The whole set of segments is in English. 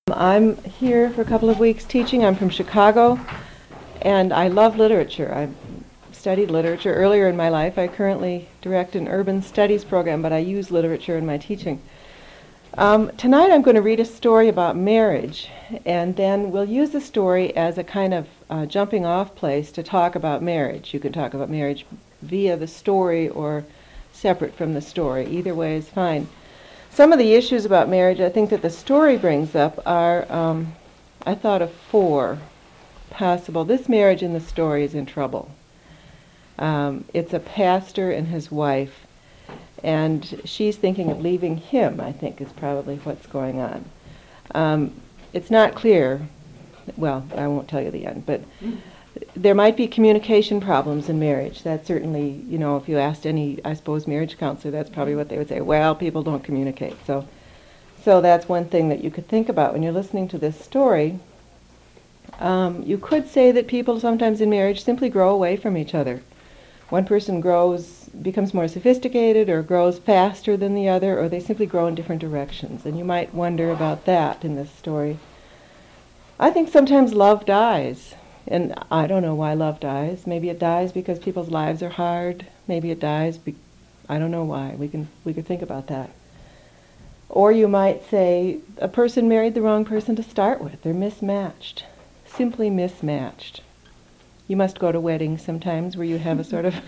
I'm here for a couple of weeks teaching. I'm from Chicago, and I love literature. I studied literature earlier in my life. I currently direct an urban studies program, but I use literature in my teaching. Tonight I'm going to read a story about marriage, and then we'll use the story as a kind of jumping off place to talk about marriage. You can talk about marriage via the story or separate from the story. Either way is fine. Some of the issues about marriage I think that the story brings up are, I thought of four possible. This marriage in the story is in trouble. It's a pastor and his wife, and she's thinking of leaving him, I think, is probably what's going on. It's not clear, well, I won't tell you the end, but there might be communication problems in marriage. That's certainly, if you asked any, I suppose, marriage counselor, that's probably what they would say. Well, people don't communicate. So that's one thing that you could think about when you're listening to this story. You could say that people sometimes in marriage simply grow away from each other. One person becomes more sophisticated or grows faster than the other, or they simply grow in different directions. And you might wonder about that in this story. I think sometimes love dies. And I don't know why love dies. Maybe it dies because people's lives are hard. Maybe it dies, I don't know why. We could think about that. Or you might say a person married the wrong person to start with. They're mismatched, simply mismatched. You must go to weddings sometimes where you have a sort of...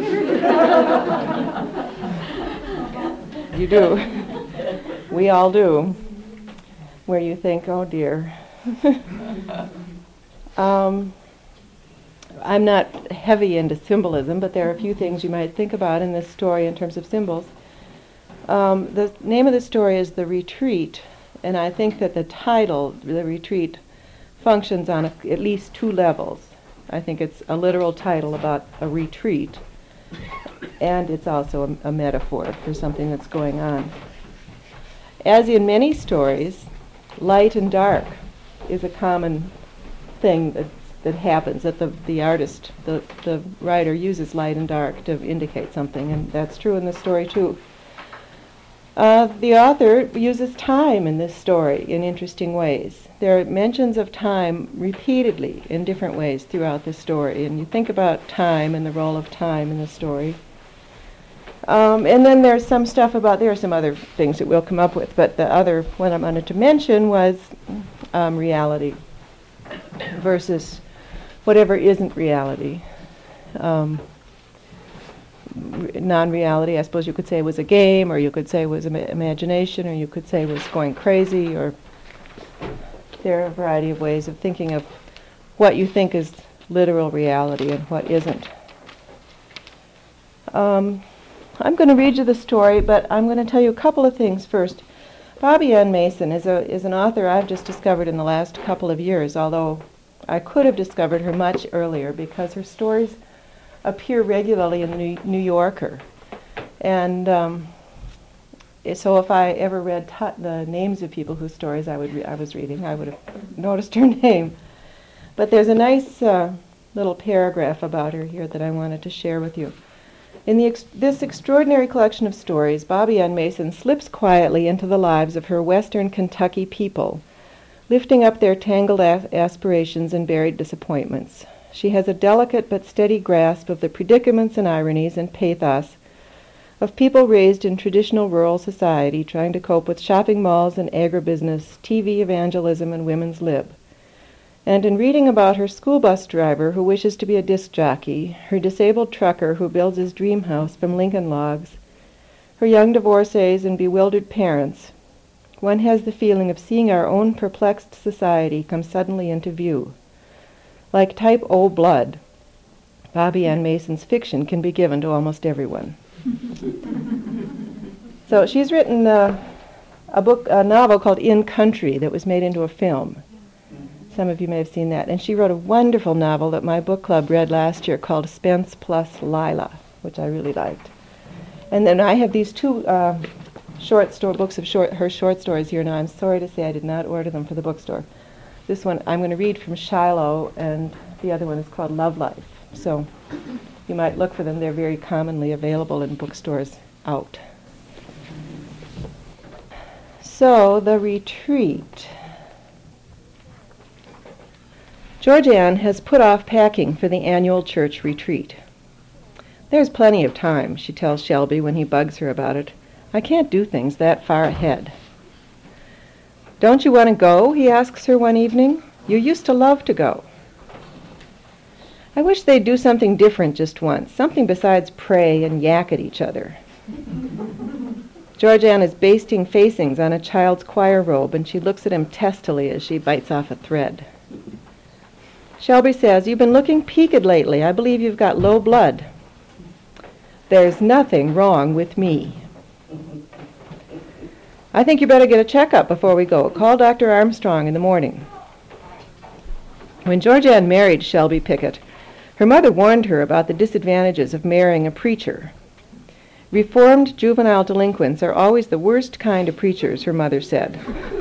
You do. We all do. Where you think, oh dear. I'm not heavy into symbolism, but there are a few things you might think about in this story in terms of symbols. The name of the story is The Retreat, and I think that the title, The Retreat, functions on at least two levels. I think it's a literal title about a retreat, and it's also a metaphor for something that's going on. As in many stories, light and dark is a common thing that happens, that the artist, the writer uses light and dark to indicate something, and that's true in this story too. The author uses time in this story in interesting ways. There are mentions of time repeatedly in different ways throughout the story, and you think about time and the role of time in the story. And then there's some stuff there are some other things that we'll come up with, but the other one I wanted to mention was reality versus whatever isn't reality. Non-reality, I suppose you could say, was a game, or you could say was imagination, or you could say was going crazy, or there are a variety of ways of thinking of what you think is literal reality and what isn't. I'm going to read you the story, but I'm going to tell you a couple of things first. Bobbie Ann Mason is an author I've just discovered in the last couple of years, although I could have discovered her much earlier because her stories appear regularly in the New Yorker. And so if I ever read the names of people whose stories I was reading, I would have noticed her name. But there's a nice little paragraph about her here that I wanted to share with you. In this extraordinary collection of stories, Bobbie Ann Mason slips quietly into the lives of her Western Kentucky people, lifting up their tangled aspirations and buried disappointments. She has a delicate but steady grasp of the predicaments and ironies and pathos of people raised in traditional rural society trying to cope with shopping malls and agribusiness, TV evangelism, and women's lib. And in reading about her school bus driver who wishes to be a disc jockey, her disabled trucker who builds his dream house from Lincoln logs, her young divorcees and bewildered parents, one has the feeling of seeing our own perplexed society come suddenly into view. Like type O blood, Bobbie Ann Mason's fiction can be given to almost everyone. So she's written a novel called In Country that was made into a film. Some of you may have seen that. And she wrote a wonderful novel that my book club read last year called Spence plus Lila, which I really liked. And then I have these two books of her short stories here now. I'm sorry to say I did not order them for the bookstore. This one I'm going to read from Shiloh, and the other one is called Love Life. So you might look for them. They're very commonly available in bookstores out. So, The Retreat. Georgianne has put off packing for the annual church retreat. There's plenty of time, she tells Shelby when he bugs her about it. I can't do things that far ahead. Don't you want to go? He asks her one evening. You used to love to go. I wish they'd do something different just once, something besides pray and yak at each other. Georgianne is basting facings on a child's choir robe, and she looks at him testily as she bites off a thread. Shelby says, "You've been looking peaked lately. I believe you've got low blood." "There's nothing wrong with me." "I think you better get a checkup before we go. Call Dr. Armstrong in the morning." When Georgianne married Shelby Pickett, her mother warned her about the disadvantages of marrying a preacher. Reformed juvenile delinquents are always the worst kind of preachers, her mother said.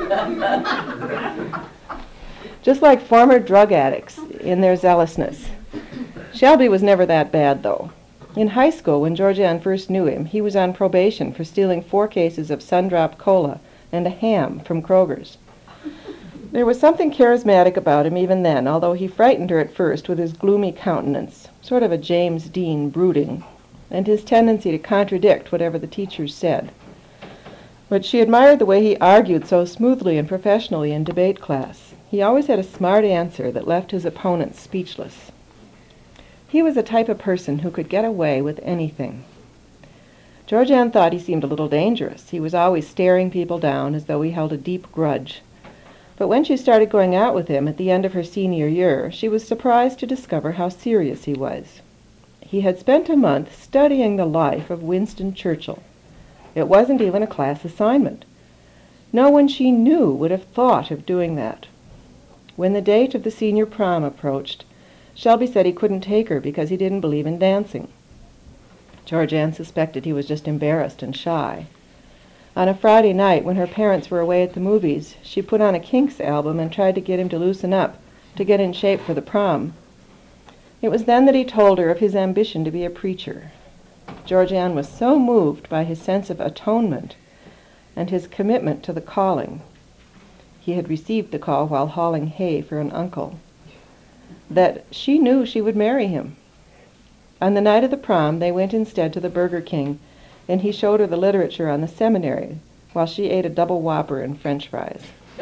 Just like former drug addicts in their zealousness. Shelby was never that bad, though. In high school, when Georgianne first knew him, he was on probation for stealing 4 cases of Sundrop Cola and a ham from Kroger's. There was something charismatic about him even then, although he frightened her at first with his gloomy countenance, sort of a James Dean brooding, and his tendency to contradict whatever the teachers said. But she admired the way he argued so smoothly and professionally in debate class. He always had a smart answer that left his opponents speechless. He was the type of person who could get away with anything. Georgianne thought he seemed a little dangerous. He was always staring people down as though he held a deep grudge. But when she started going out with him at the end of her senior year, she was surprised to discover how serious he was. He had spent a month studying the life of Winston Churchill. It wasn't even a class assignment. No one she knew would have thought of doing that. When the date of the senior prom approached, Shelby said he couldn't take her because he didn't believe in dancing. Georgianne suspected he was just embarrassed and shy. On a Friday night, when her parents were away at the movies, she put on a Kinks album and tried to get him to loosen up, to get in shape for the prom. It was then that he told her of his ambition to be a preacher. Georgianne was so moved by his sense of atonement and his commitment to the calling — he had received the call while hauling hay for an uncle — that she knew she would marry him. On the night of the prom, they went instead to the Burger King, and he showed her the literature on the seminary while she ate a double Whopper and French fries.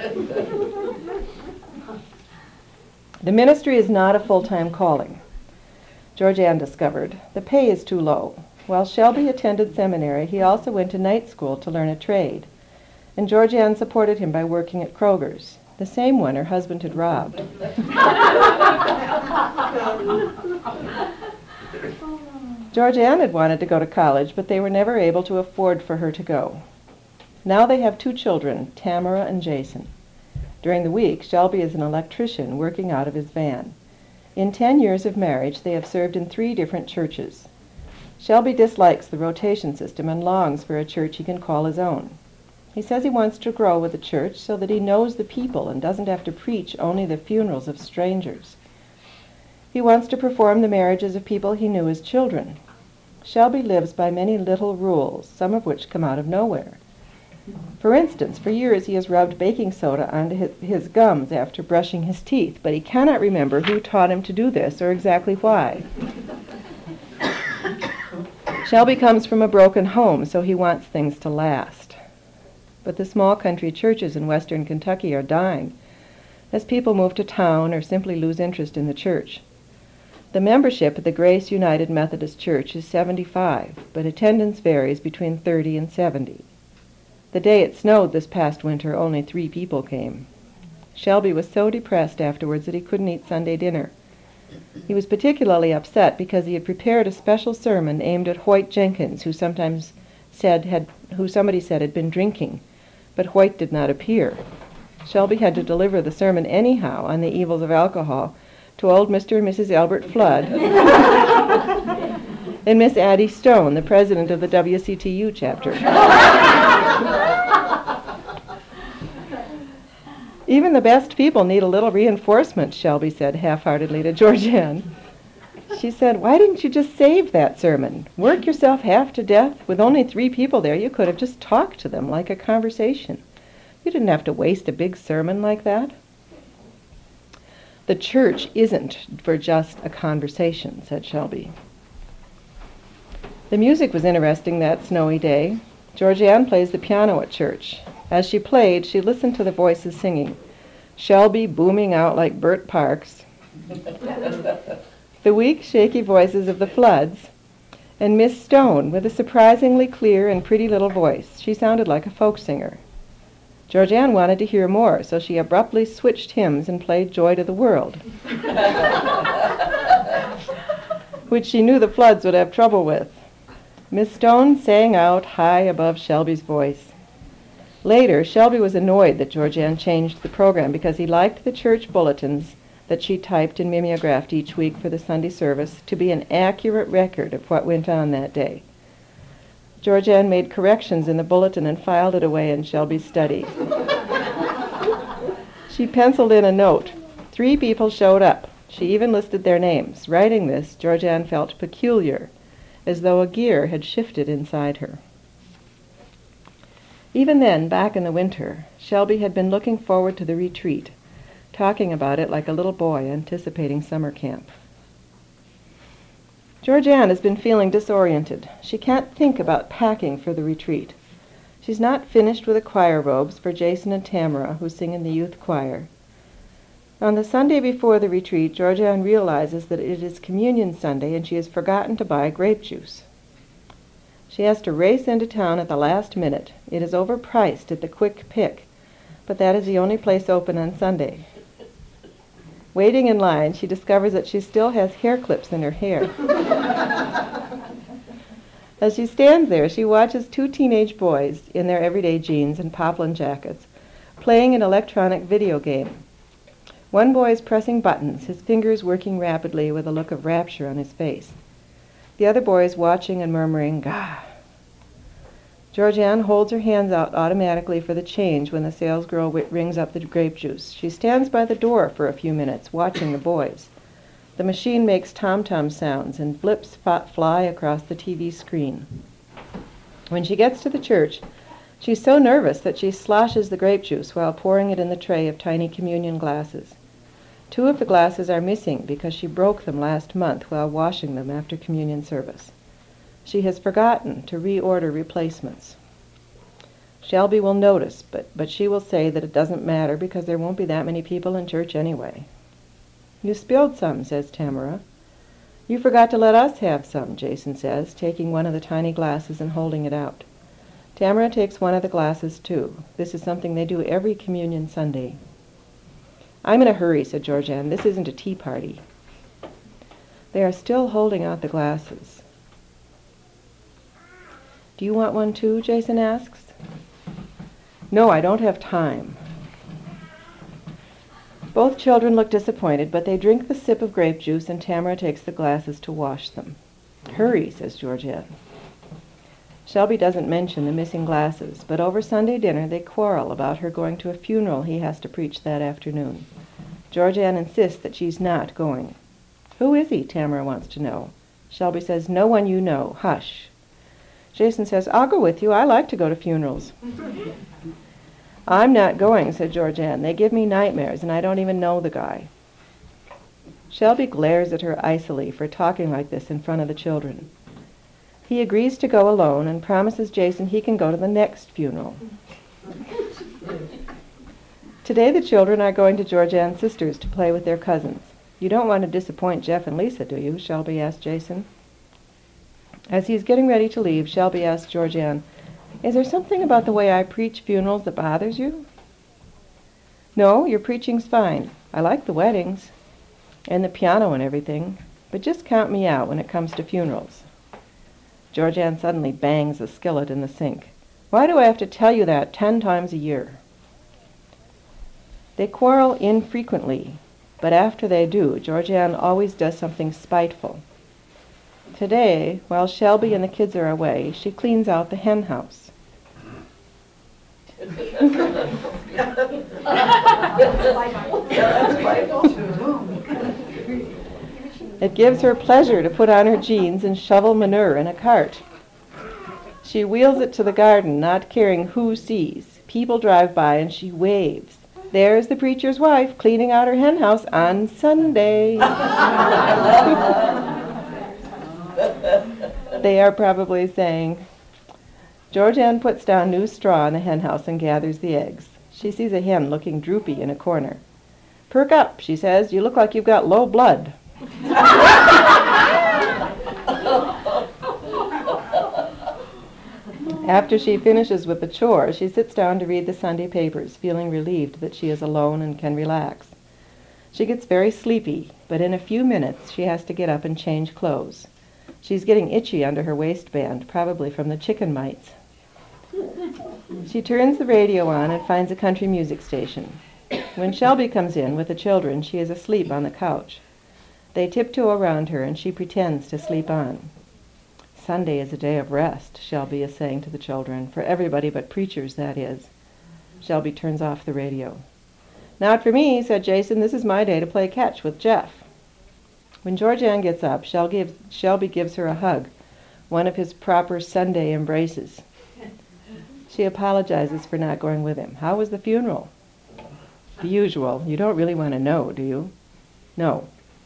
The ministry is not a full-time calling, Georgianne discovered. The pay is too low. While Shelby attended seminary, he also went to night school to learn a trade, and Georgianne supported him by working at Kroger's, the same one her husband had robbed. Georgianne had wanted to go to college, but they were never able to afford for her to go. Now they have 2 children, Tamara and Jason. During the week, Shelby is an electrician working out of his van. In 10 years of marriage, they have served in 3 different churches. Shelby dislikes the rotation system and longs for a church he can call his own. He says he wants to grow with the church so that he knows the people and doesn't have to preach only the funerals of strangers. He wants to perform the marriages of people he knew as children. Shelby lives by many little rules, some of which come out of nowhere. For instance, for years he has rubbed baking soda onto his gums after brushing his teeth, but he cannot remember who taught him to do this or exactly why. Shelby comes from a broken home, so he wants things to last. But the small country churches in western Kentucky are dying as people move to town or simply lose interest in the church. The membership at the Grace United Methodist Church is 75, but attendance varies between 30 and 70. The day it snowed this past winter, only 3 people came. Shelby was so depressed afterwards that he couldn't eat Sunday dinner. He was particularly upset because he had prepared a special sermon aimed at Hoyt Jenkins, who somebody said had been drinking, but Hoyt did not appear. Shelby had to deliver the sermon anyhow on the evils of alcohol to old Mr. and Mrs. Albert Flood and Miss Addie Stone, the president of the WCTU chapter. Even the best people need a little reinforcement, Shelby said half-heartedly to Georgianne. She said, "Why didn't you just save that sermon? Work yourself half to death? With only 3 people there, you could have just talked to them like a conversation. You didn't have to waste a big sermon like that." The church isn't for just a conversation, said Shelby. The music was interesting that snowy day. Georgianne plays the piano at church. As she played, she listened to the voices singing, Shelby booming out like Bert Parks, the weak, shaky voices of the Floods, and Miss Stone with a surprisingly clear and pretty little voice. She sounded like a folk singer. Georgianne wanted to hear more, so she abruptly switched hymns and played Joy to the World, which she knew the Floods would have trouble with. Miss Stone sang out high above Shelby's voice. Later, Shelby was annoyed that Georgianne changed the program because he liked the church bulletins that she typed and mimeographed each week for the Sunday service to be an accurate record of what went on that day. Georgianne made corrections in the bulletin and filed it away in Shelby's study. She penciled in a note. 3 people showed up. She even listed their names. Writing this, Georgianne felt peculiar, as though a gear had shifted inside her. Even then, back in the winter, Shelby had been looking forward to the retreat, talking about it like a little boy anticipating summer camp. Georgianne has been feeling disoriented. She can't think about packing for the retreat. She's not finished with the choir robes for Jason and Tamara, who sing in the youth choir. On the Sunday before the retreat, Georgianne realizes that it is Communion Sunday and she has forgotten to buy grape juice. She has to race into town at the last minute. It is overpriced at the Quick Pick, but that is the only place open on Sunday. Waiting in line, she discovers that she still has hair clips in her hair. As she stands there, she watches 2 teenage boys in their everyday jeans and poplin jackets playing an electronic video game. One boy is pressing buttons, his fingers working rapidly with a look of rapture on his face. The other boy is watching and murmuring, "Gah." Georgianne holds her hands out automatically for the change when the salesgirl rings up the grape juice. She stands by the door for a few minutes, watching the boys. The machine makes tom-tom sounds and blips fly across the TV screen. When she gets to the church, she's so nervous that she sloshes the grape juice while pouring it in the tray of tiny communion glasses. 2 of the glasses are missing because she broke them last month while washing them after communion service. She has forgotten to reorder replacements. Shelby will notice, but she will say that it doesn't matter because there won't be that many people in church anyway. "You spilled some," says Tamara. "You forgot to let us have some," Jason says, taking one of the tiny glasses and holding it out. Tamara takes one of the glasses too. This is something they do every Communion Sunday. "I'm in a hurry," said Georgianne. "This isn't a tea party." They are still holding out the glasses. "Do you want one too?" Jason asks. "No, I don't have time." Both children look disappointed, but they drink the sip of grape juice and Tamara takes the glasses to wash them. "Hurry," says Georgianne. Shelby doesn't mention the missing glasses, but over Sunday dinner they quarrel about her going to a funeral he has to preach that afternoon. Georgianne insists that she's not going. "Who is he?" Tamara wants to know. Shelby says, "No one you know. Hush." Jason says, "I'll go with you. I like to go to funerals." "I'm not going," said Georgianne. "They give me nightmares, and I don't even know the guy." Shelby glares at her icily for talking like this in front of the children. He agrees to go alone and promises Jason he can go to the next funeral. Today the children are going to Georgianne's sisters to play with their cousins. "You don't want to disappoint Jeff and Lisa, do you?" Shelby asked Jason. As he is getting ready to leave, Shelby asked Georgianne, "Is there something about the way I preach funerals that bothers you?" "No, your preaching's fine. I like the weddings and the piano and everything, but just count me out when it comes to funerals." Georgianne suddenly bangs the skillet in the sink. "Why do I have to tell you that 10 times a year?" They quarrel infrequently, but after they do, Georgianne always does something spiteful. Today, while Shelby and the kids are away, she cleans out the hen house. It gives her pleasure to put on her jeans and shovel manure in a cart. She wheels it to the garden, not caring who sees. People drive by and she waves. There's the preacher's wife cleaning out her hen house on Sunday. They are probably saying, Georgianne puts down new straw in the hen house and gathers the eggs. She sees a hen looking droopy in a corner. Perk up, she says. You look like you've got low blood. After she finishes with the chore, she sits down to read the Sunday papers, feeling relieved that she is alone and can relax. She gets very sleepy, but in a few minutes she has to get up and change clothes. She's getting itchy under her waistband, probably from the chicken mites. She turns the radio on and finds a country music station. When Shelby comes in with the children, she is asleep on the couch. They tiptoe around her and she pretends to sleep on. Sunday is a day of rest, Shelby is saying to the children, for everybody but preachers, that is. Shelby turns off the radio. Not for me, said Jason. This is my day to play catch with Jeff. When Georgianne gets up, Shelby gives her a hug, one of his proper Sunday embraces. She apologizes for not going with him. How was the funeral? The usual. You don't really want to know, do you? No.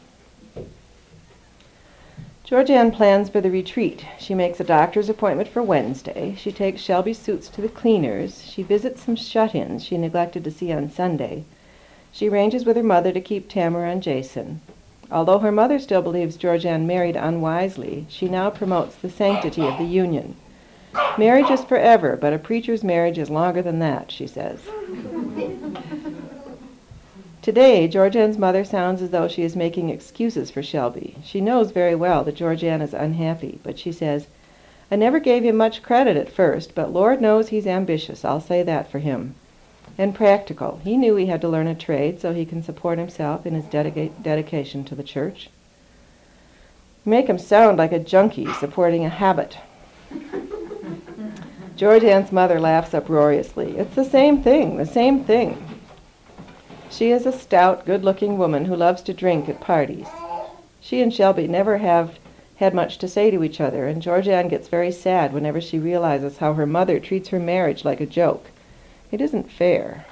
Georgianne plans for the retreat. She makes a doctor's appointment for Wednesday. She takes Shelby's suits to the cleaners. She visits some shut-ins she neglected to see on Sunday. She arranges with her mother to keep Tamara and Jason. Although her mother still believes Georgianne married unwisely, she now promotes the sanctity of the union. Marriage is forever, but a preacher's marriage is longer than that, she says. Today, Georgianne's mother sounds as though she is making excuses for Shelby. She knows very well that Georgianne is unhappy, but she says, I never gave him much credit at first, but Lord knows he's ambitious, I'll say that for him. And practical. He knew he had to learn a trade so he can support himself in his dedication to the church. You make him sound like a junkie supporting a habit. Georgianne's mother laughs uproariously. It's the same thing, the same thing. She is a stout, good-looking woman who loves to drink at parties. She and Shelby never have had much to say to each other, and Georgianne gets very sad whenever she realizes how her mother treats her marriage like a joke. It isn't fair.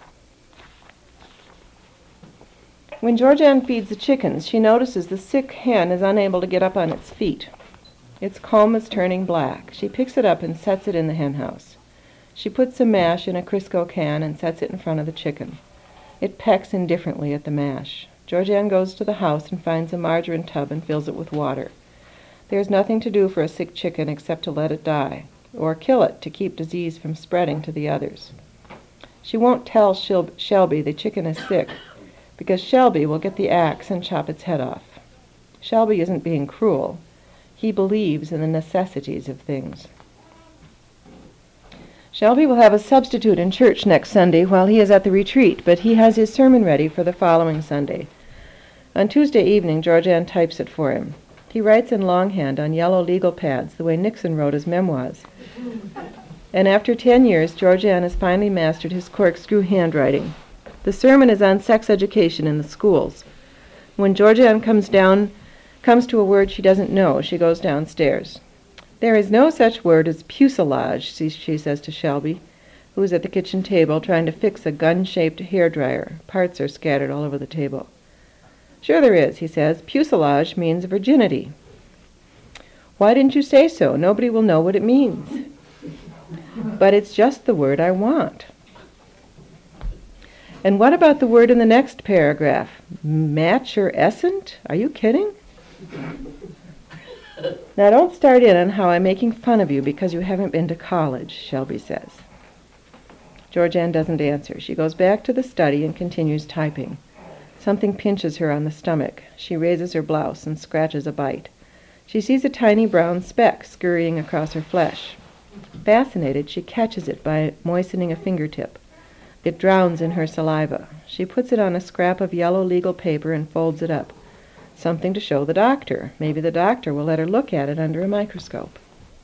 When Georgianne feeds the chickens, she notices the sick hen is unable to get up on its feet. Its comb is turning black. She picks it up and sets it in the hen house. She puts some mash in a Crisco can and sets it in front of the chicken. It pecks indifferently at the mash. Georgianne goes to the house and finds a margarine tub and fills it with water. There is nothing to do for a sick chicken except to let it die, or kill it to keep disease from spreading to the others. She won't tell Shelby the chicken is sick, because Shelby will get the axe and chop its head off. Shelby isn't being cruel. He believes in the necessities of things. Shelby will have a substitute in church next Sunday while he is at the retreat, but he has his sermon ready for the following Sunday. On Tuesday evening, Georgianne types it for him. He writes in longhand on yellow legal pads, the way Nixon wrote his memoirs. And after 10 years, Georgianne has finally mastered his corkscrew handwriting. The sermon is on sex education in the schools. When Georgianne comes to a word she doesn't know, she goes downstairs. There is no such word as pucelage, she says to Shelby, who is at the kitchen table trying to fix a gun-shaped hairdryer. Parts are scattered all over the table. Sure there is, he says. Pucelage means virginity. Why didn't you say so? Nobody will know what it means. But it's just the word I want. And what about the word in the next paragraph? Maturescent? Are you kidding? Now don't start in on how I'm making fun of you because you haven't been to college, Shelby says. Georgianne doesn't answer. She goes back to the study and continues typing. Something pinches her on the stomach. She raises her blouse and scratches a bite. She sees a tiny brown speck scurrying across her flesh. Fascinated, she catches it by moistening a fingertip. It drowns in her saliva. She puts it on a scrap of yellow legal paper and folds it up. Something to show the doctor. Maybe the doctor will let her look at it under a microscope.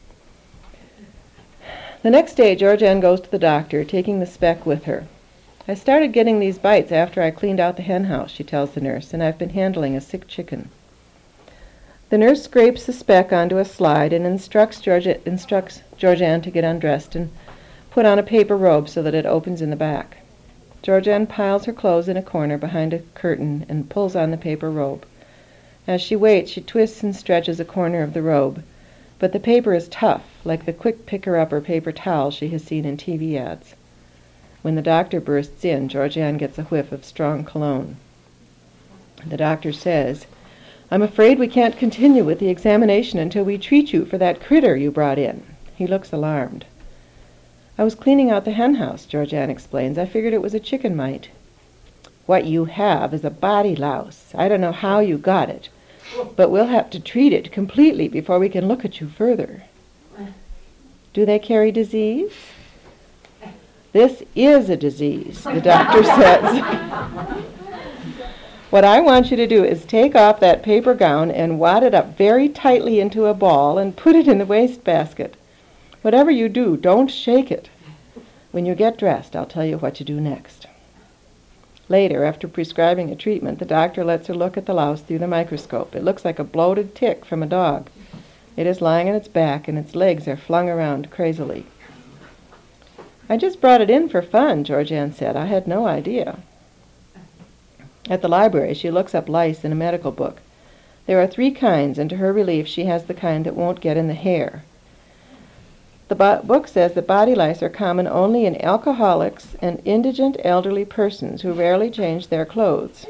The next day, Georgianne goes to the doctor, taking the speck with her. I started getting these bites after I cleaned out the hen house, she tells the nurse, and I've been handling a sick chicken. The nurse scrapes the speck onto a slide and instructs Georgianne to get undressed and put on a paper robe so that it opens in the back. Georgianne piles her clothes in a corner behind a curtain and pulls on the paper robe. As she waits, she twists and stretches a corner of the robe, but the paper is tough, like the quick picker-upper paper towel she has seen in TV ads. When the doctor bursts in, Georgianne gets a whiff of strong cologne. The doctor says, "I'm afraid we can't continue with the examination until we treat you for that critter you brought in." He looks alarmed. "I was cleaning out the hen house," Georgianne explains. "I figured it was a chicken mite." "What you have is a body louse. I don't know how you got it, but we'll have to treat it completely before we can look at you further." "Do they carry disease?" "This is a disease," the doctor says. "What I want you to do is take off that paper gown and wad it up very tightly into a ball and put it in the wastebasket. Whatever you do, don't shake it. When you get dressed, I'll tell you what to do next." Later, after prescribing a treatment, the doctor lets her look at the louse through the microscope. It looks like a bloated tick from a dog. It is lying on its back, and its legs are flung around crazily. "I just brought it in for fun," Georgianne said. "I had no idea." At the library, she looks up lice in a medical book. There are 3 kinds, and to her relief, she has the kind that won't get in the hair. The book says that body lice are common only in alcoholics and indigent elderly persons who rarely change their clothes.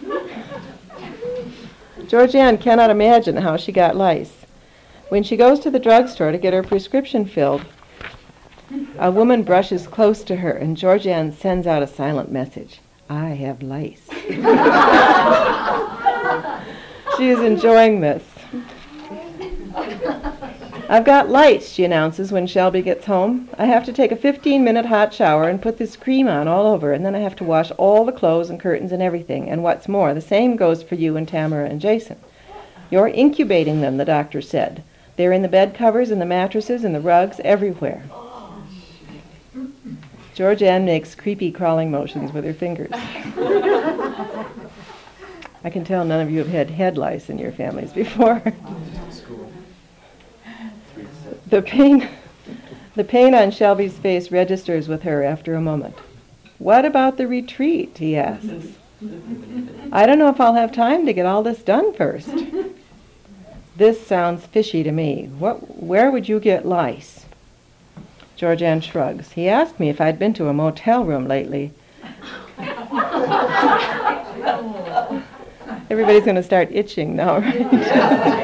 Georgianne cannot imagine how she got lice. When she goes to the drugstore to get her prescription filled, a woman brushes close to her, and Georgianne sends out a silent message. "I have lice." She is enjoying this. "I've got lice," she announces when Shelby gets home. "I have to take a 15-minute hot shower and put this cream on all over, and then I have to wash all the clothes and curtains and everything. And what's more, the same goes for you and Tamara and Jason. You're incubating them," the doctor said. "They're in the bed covers and the mattresses and the rugs, everywhere." Georgianne makes creepy crawling motions with her fingers. I can tell none of you have had head lice in your families before. The pain on Shelby's face registers with her after a moment. "What about the retreat?" he asks. "I don't know if I'll have time to get all this done first." "This sounds fishy to me. Where would you get lice?" Georgianne shrugs. "He asked me if I'd been to a motel room lately." Everybody's going to start itching now, right?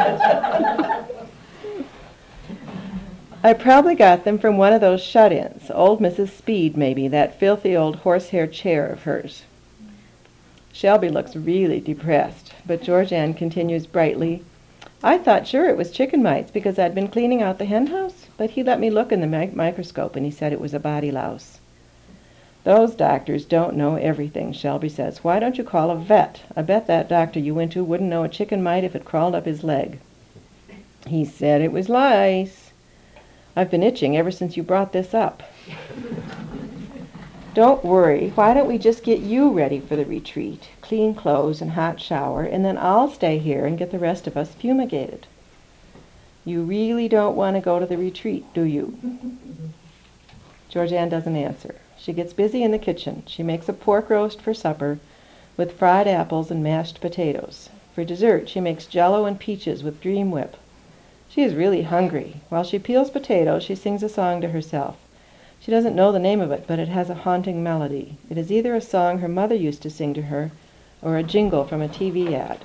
"I probably got them from one of those shut-ins. Old Mrs. Speed, maybe, that filthy old horsehair chair of hers." Shelby looks really depressed, but Georgianne continues brightly, "I thought sure it was chicken mites because I'd been cleaning out the hen house, but he let me look in the microscope and he said it was a body louse." "Those doctors don't know everything," Shelby says. "Why don't you call a vet? I bet that doctor you went to wouldn't know a chicken mite if it crawled up his leg." "He said it was lice." "I've been itching ever since you brought this up." "Don't worry. Why don't we just get you ready for the retreat? Clean clothes and hot shower, and then I'll stay here and get the rest of us fumigated." "You really don't want to go to the retreat, do you?" Georgianne doesn't answer. She gets busy in the kitchen. She makes a pork roast for supper with fried apples and mashed potatoes. For dessert, she makes Jell-O and peaches with Dream Whip. She is really hungry. While she peels potatoes, she sings a song to herself. She doesn't know the name of it, but it has a haunting melody. It is either a song her mother used to sing to her or a jingle from a TV ad.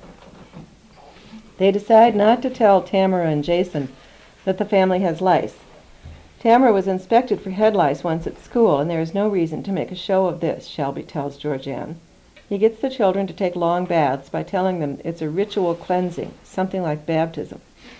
They decide not to tell Tamara and Jason that the family has lice. Tamara was inspected for head lice once at school, and there is no reason to make a show of this, Shelby tells Georgianne. He gets the children to take long baths by telling them it's a ritual cleansing, something like baptism.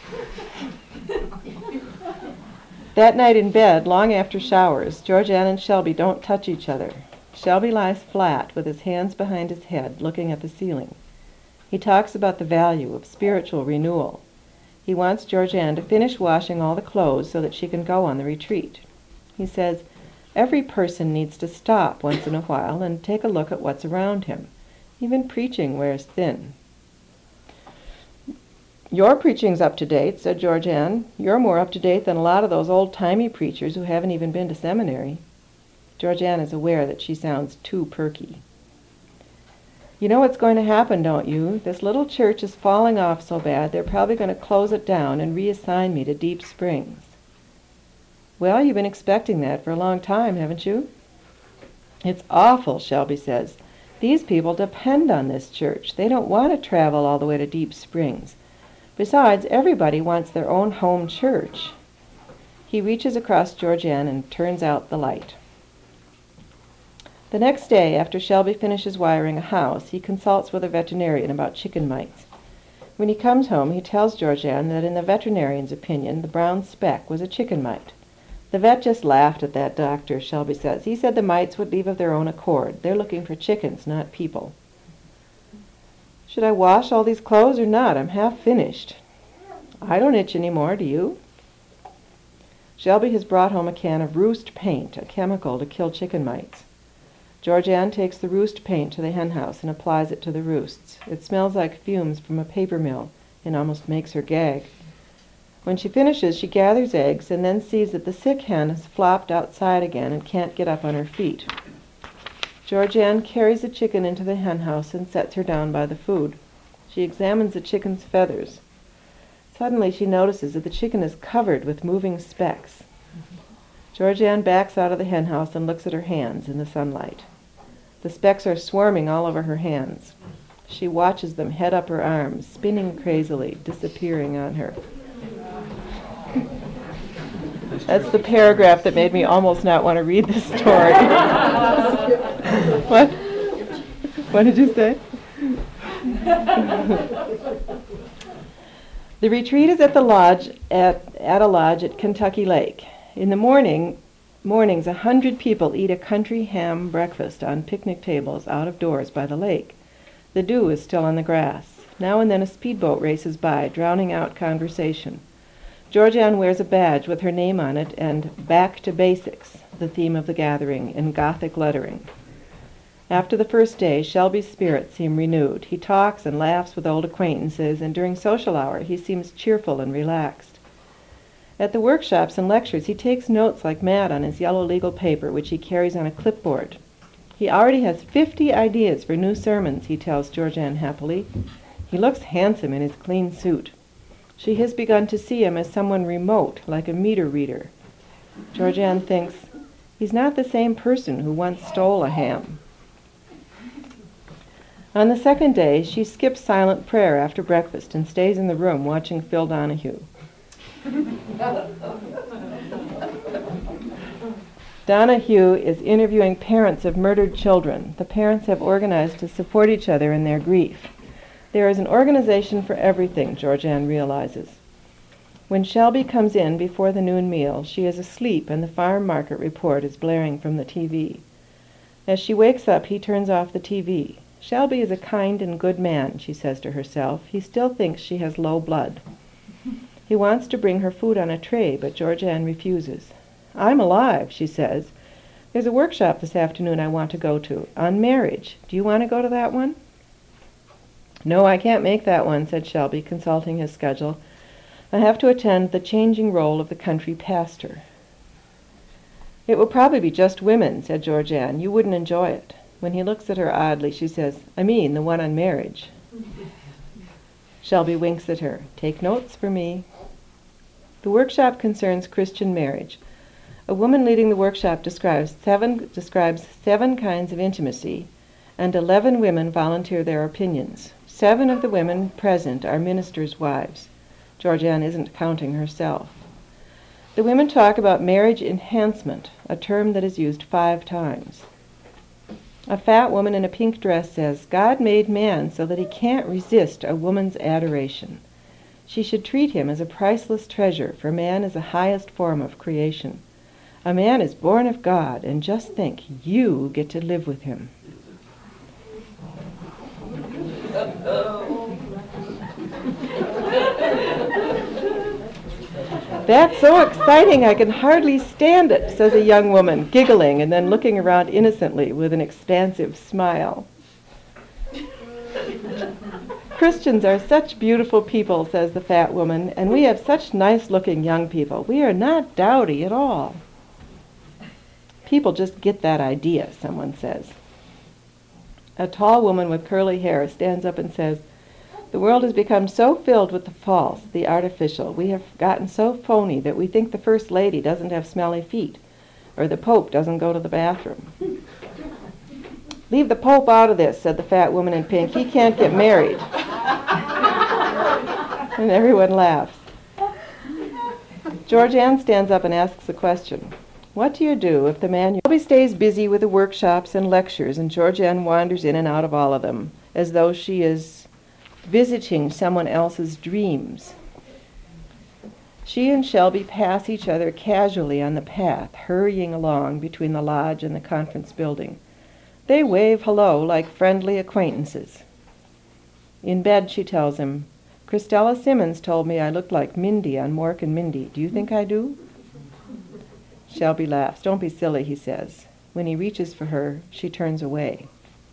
That night in bed, long after showers, Georgianne and Shelby don't touch each other. Shelby lies flat with his hands behind his head, looking at the ceiling. He talks about the value of spiritual renewal. He wants Georgianne to finish washing all the clothes so that she can go on the retreat. He says, every person needs to stop once in a while and take a look at what's around him. Even preaching wears thin. "Your preaching's up to date," said Georgianne. "You're more up to date than a lot of those old-timey preachers who haven't even been to seminary." Georgianne is aware that she sounds too perky. You know what's going to happen, don't you? This little church is falling off so bad, they're probably going to close it down and reassign me to Deep Springs. Well, you've been expecting that for a long time, haven't you? It's awful, Shelby says. These people depend on this church. They don't want to travel all the way to Deep Springs. Besides, everybody wants their own home church. He reaches across Georgianne and turns out the light. The next day, after Shelby finishes wiring a house, he consults with a veterinarian about chicken mites. When he comes home, he tells Georgianne that in the veterinarian's opinion, the brown speck was a chicken mite. The vet just laughed at that doctor, Shelby says. He said the mites would leave of their own accord. They're looking for chickens, not people. Should I wash all these clothes or not? I'm half finished. I don't itch anymore, do you? Shelby has brought home a can of roost paint, a chemical to kill chicken mites. Georgianne takes the roost paint to the hen house and applies it to the roosts. It smells like fumes from a paper mill and almost makes her gag. When she finishes, she gathers eggs and then sees that the sick hen has flopped outside again and can't get up on her feet. Georgianne carries the chicken into the hen house and sets her down by the food. She examines the chicken's feathers. Suddenly she notices that the chicken is covered with moving specks. Georgianne backs out of the hen house and looks at her hands in the sunlight. The specks are swarming all over her hands. She watches them head up her arms, spinning crazily, disappearing on her. That's the paragraph that made me almost not want to read this story. What? What did you say? The retreat is at the lodge at a lodge at Kentucky Lake. In the mornings 100 people eat a country ham breakfast on picnic tables out of doors by the lake. The dew is still on the grass. Now and then a speedboat races by, drowning out conversation. Georgianne wears a badge with her name on it and "Back to Basics," the theme of the gathering, in Gothic lettering. After the first day, Shelby's spirits seem renewed. He talks and laughs with old acquaintances, and during social hour he seems cheerful and relaxed. At the workshops and lectures, he takes notes like mad on his yellow legal paper, which he carries on a clipboard. He already has 50 ideas for new sermons, he tells Georgianne happily. He looks handsome in his clean suit. She has begun to see him as someone remote, like a meter reader. Georgianne thinks, he's not the same person who once stole a ham. On the second day, she skips silent prayer after breakfast and stays in the room watching Phil Donahue. Donahue is interviewing parents of murdered children. The parents have organized to support each other in their grief. There is an organization for everything, Georgianne realizes. When Shelby comes in before the noon meal, she is asleep and the farm market report is blaring from the TV. As she wakes up, he turns off the TV. Shelby is a kind and good man, she says to herself. He still thinks she has low blood. He wants to bring her food on a tray, but Georgianne refuses. I'm alive, she says. There's a workshop this afternoon I want to go to, on marriage. Do you want to go to that one? No, I can't make that one, said Shelby, consulting his schedule. I have to attend the changing role of the country pastor. It will probably be just women, said Georgianne. You wouldn't enjoy it. When he looks at her oddly, she says, I mean the one on marriage. Shelby winks at her. Take notes for me. The workshop concerns Christian marriage. A woman leading the workshop describes seven kinds of intimacy, and 11 women volunteer their opinions. 7 of the women present are ministers' wives. Georgianne isn't counting herself. The women talk about marriage enhancement, a term that is used 5 times. A fat woman in a pink dress says, God made man so that he can't resist a woman's adoration. She should treat him as a priceless treasure, for man is the highest form of creation. A man is born of God, and just think, you get to live with him. That's so exciting I can hardly stand it, says a young woman, giggling and then looking around innocently with an expansive smile. Christians are such beautiful people, says the fat woman, and we have such nice-looking young people. We are not dowdy at all. People just get that idea, someone says. A tall woman with curly hair stands up and says, "The world has become so filled with the false, the artificial. We have gotten so phony that we think the First Lady doesn't have smelly feet, or the Pope doesn't go to the bathroom." "Leave the Pope out of this," said the fat woman in pink. "He can't get married." And everyone laughs. Georgianne stands up and asks a question. What do you do if the man Shelby stays busy with the workshops and lectures, and Georgianne wanders in and out of all of them, as though she is visiting someone else's dreams? She and Shelby pass each other casually on the path, hurrying along between the lodge and the conference building. They wave hello like friendly acquaintances. In bed, she tells him, "Christella Simmons told me I looked like Mindy on Mork and Mindy. Do you think I do?" Shelby laughs. "Don't be silly," he says. When he reaches for her, she turns away.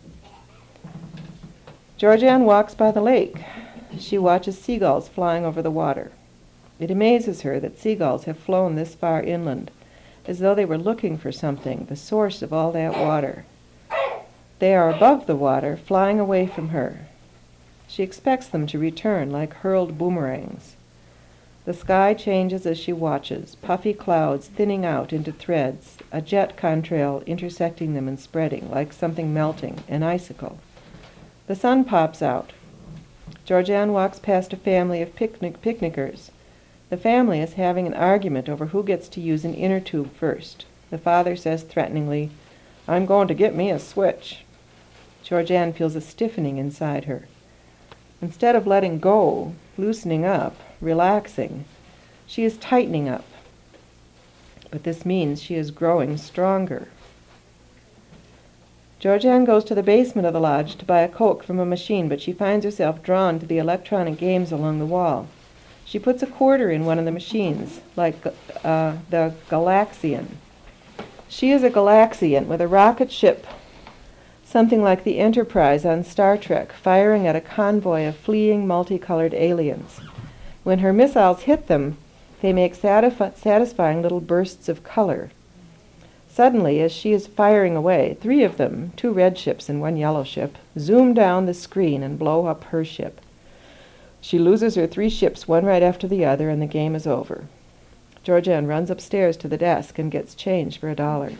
Georgianne walks by the lake. She watches seagulls flying over the water. It amazes her that seagulls have flown this far inland, as though they were looking for something, the source of all that water. They are above the water, flying away from her. She expects them to return like hurled boomerangs. The sky changes as she watches, puffy clouds thinning out into threads, a jet contrail intersecting them and spreading, like something melting, an icicle. The sun pops out. Georgianne walks past a family of picnickers. The family is having an argument over who gets to use an inner tube first. The father says threateningly, "I'm going to get me a switch." Georgianne feels a stiffening inside her. Instead of letting go, loosening up, relaxing, she is tightening up. But this means she is growing stronger. Georgianne goes to the basement of the lodge to buy a Coke from a machine, but she finds herself drawn to the electronic games along the wall. She puts a quarter in one of the machines, like the Galaxian. She is a Galaxian with a rocket ship, something like the Enterprise on Star Trek, firing at a convoy of fleeing multicolored aliens. When her missiles hit them, they make satisfying little bursts of color. Suddenly, as she is firing away, 3 of them, 2 red ships and 1 yellow ship, zoom down the screen and blow up her ship. She loses her 3 ships, one right after the other, and the game is over. Georgianne runs upstairs to the desk and gets change for $1.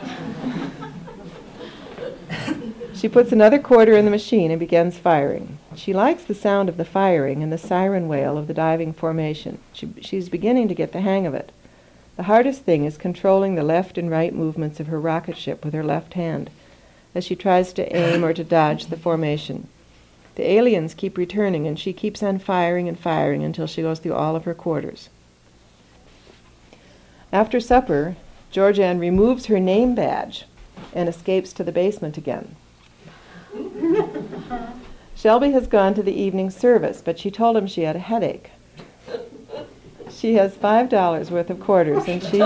She puts another quarter in the machine and begins firing. She likes the sound of the firing and the siren wail of the diving formation. She's beginning to get the hang of it. The hardest thing is controlling the left and right movements of her rocket ship with her left hand as she tries to aim or to dodge the formation. The aliens keep returning, and she keeps on firing and firing until she goes through all of her quarters. After supper, Georgianne removes her name badge and escapes to the basement again. Shelby has gone to the evening service, but she told him she had a headache. She has $5 worth of quarters,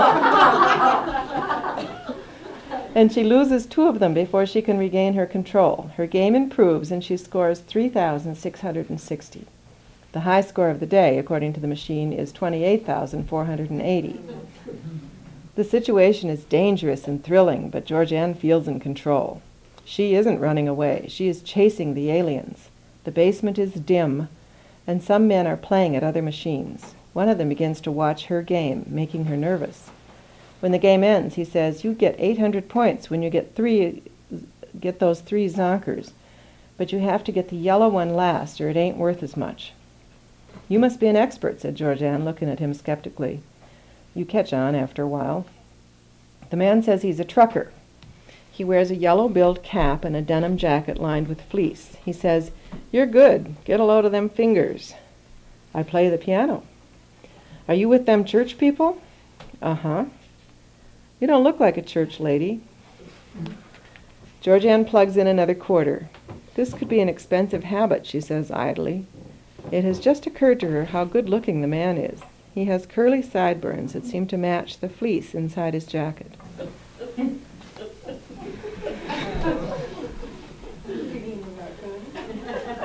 and she loses 2 of them before she can regain her control. Her game improves, and she scores 3,660. The high score of the day, according to the machine, is 28,480. The situation is dangerous and thrilling, but Georgianne feels in control. She isn't running away. She is chasing the aliens. The basement is dim, and some men are playing at other machines. One of them begins to watch her game, making her nervous. When the game ends, he says, "You get 800 points when you get those 3 zonkers, but you have to get the yellow one last, or it ain't worth as much." "You must be an expert," said Georgianne, looking at him skeptically. "You catch on after a while." The man says he's a trucker. He wears a yellow-billed cap and a denim jacket lined with fleece. He says, "You're good. Get a load of them fingers." "I play the piano." "Are you with them church people?" "Uh-huh." "You don't look like a church lady." Georgianne plugs in another quarter. "This could be an expensive habit," she says idly. It has just occurred to her how good-looking the man is. He has curly sideburns that seem to match the fleece inside his jacket.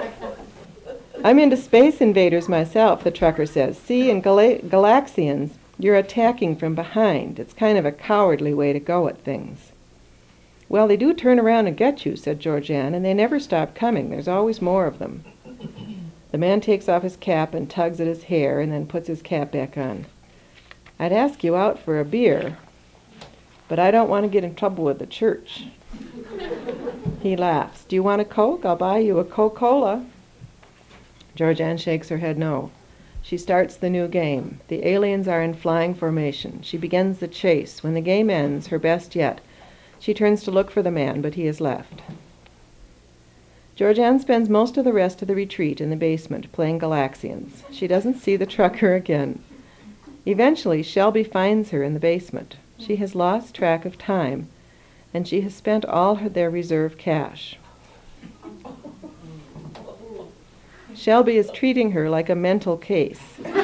"I'm into Space Invaders myself," the trucker says. "See, in Galaxians, You're attacking from behind. It's kind of a cowardly way to go at things. Well, they do turn around and get you, said Georgianne, and they never stop coming. There's always more of them. The man takes off his cap and tugs at his hair and then puts his cap back on. I'd ask you out for a beer, but I don't want to get in trouble with the church. He laughs. Do you want a Coke? I'll buy you a Coca-Cola. Georgianne shakes her head no. She starts the new game. The aliens are in flying formation. She begins the chase. When the game ends, her best yet, she turns to look for the man, but he has left. Georgianne spends most of the rest of the retreat in the basement playing Galaxians. She doesn't see the trucker again. Eventually, Shelby finds her in the basement. She has lost track of time, and she has spent all their reserve cash. Shelby is treating her like a mental case.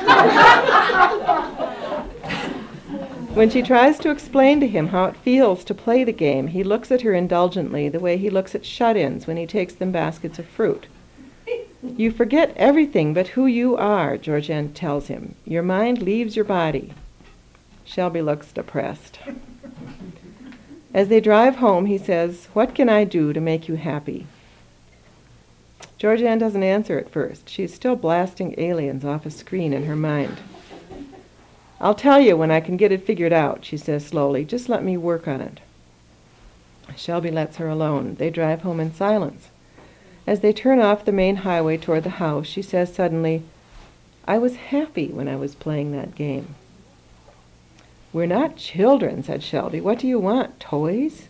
When she tries to explain to him how it feels to play the game, he looks at her indulgently the way he looks at shut-ins when he takes them baskets of fruit. You forget everything but who you are, Georgianne tells him. Your mind leaves your body. Shelby looks depressed. As they drive home, he says, "What can I do to make you happy?" Georgianne doesn't answer at first. She's still blasting aliens off a screen in her mind. "I'll tell you when I can get it figured out," she says slowly. "Just let me work on it." Shelby lets her alone. They drive home in silence. As they turn off the main highway toward the house, she says suddenly, "I was happy when I was playing that game." "We're not children," said Shelby. "What do you want, toys?"